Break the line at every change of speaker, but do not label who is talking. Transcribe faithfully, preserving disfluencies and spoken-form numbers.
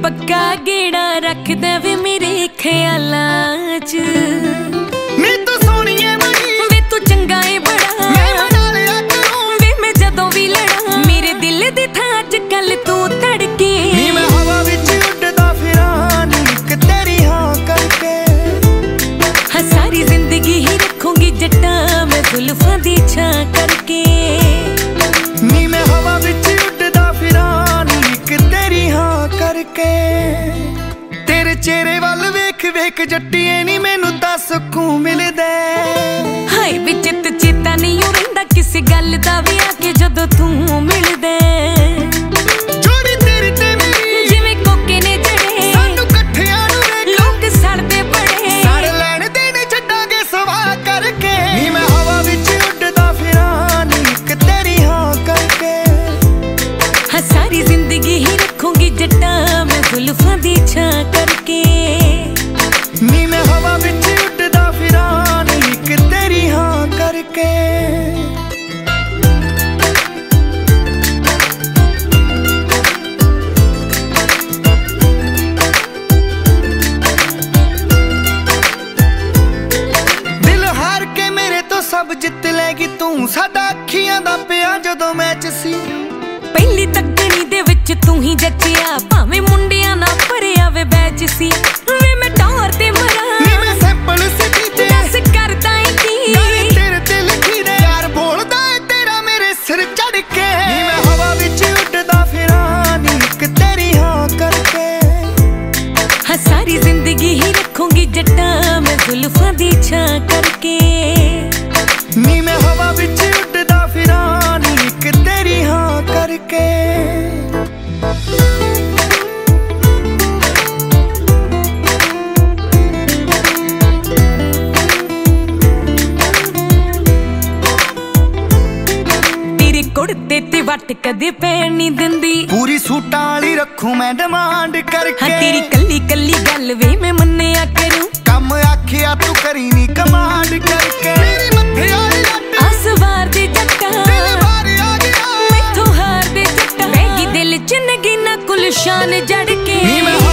पक्का गेड़ा रखदा वे मेरे ख्यालां च।
नी तू सोहणीए बड़ी
वे तू चंगा है बड़ा,
मैं मना लिया करूं
वे मैं जदों भी लड़ा मेरे दिल दी थां अज कल तू धड़के।
नी मैं हवा विच उड़दा फिरां नी इक तेरी हां करके।
हाँ सारी जिंदगी ही रखूंगी जट्टा मैं जुल्फां दी छां करके।
नी मैं हवा विच उड़दा फिरां नी इक तेरी हां करके। तेरे चेहरे वल वेख वेख जट्टिए नी मैनू तां सुकून मिलदा।
हाय वे चित चेता नहीं रहिंदा किसी गल दा वी आके जदों तू मिलदा।
जोड़ी तेरी ते मेरी
जिवें कोके ने जड़े
सानू कट्ठियां नू वेख
लोग सड़दे बड़े।
सड़ लैण देने छड्डांगे सवा करके। नी मैं हवा विच उड़दा फिरां नी इक तेरी हां करके।
हाँ सारी जिंदगी ही रखूंगी जट्टा मैं जुल्फां दी छां करके।
नी मैं हवा विच उड़दा फिरां नी इक तेरी हां करके। दिल हार के मेरे तो सब जित लेगी तू, साडा अखियां दा पिया जदों मैच सी।
पहली तकनी दे विच तू ही जचिया भावें मुंडियां ना भरिया वे बैच सी। वे मैं टौर ते मरा
नी मैं सैंपल सिटी ते
दस करदा ही की
गाने तेरे ते लिखी दे यार बोलदा है तेरा मेरे सिर चढ़ के। नी मैं हवा विच उड़दा फिरां नी इक तेरी हां करके।
हाँ सारी जिंदगी ही रखूंगी जट्टा मैं जुल्फां दी छां करके।
नी मैं हवा विच उड़दा फिरां नी इक तेरी हां करके।
तेरे कुड़ते ते वट कदे पैण नहीं दिंदी,
पूरी सूटां वाली रखूं मैं डिमांड करके।
हाँ तेरी कल्ली कल्ली गल वे मैं मन्निया करूं,
कम आखिया तू करी नी कमांड करके। मेरी मत्थे वाली लट
आसवार दे जट्टा
दिल बाहर आ गया
मैथों हार दे जट्टा। बैगी दिल च नगीना गुलशान जड़ के।
नी मैं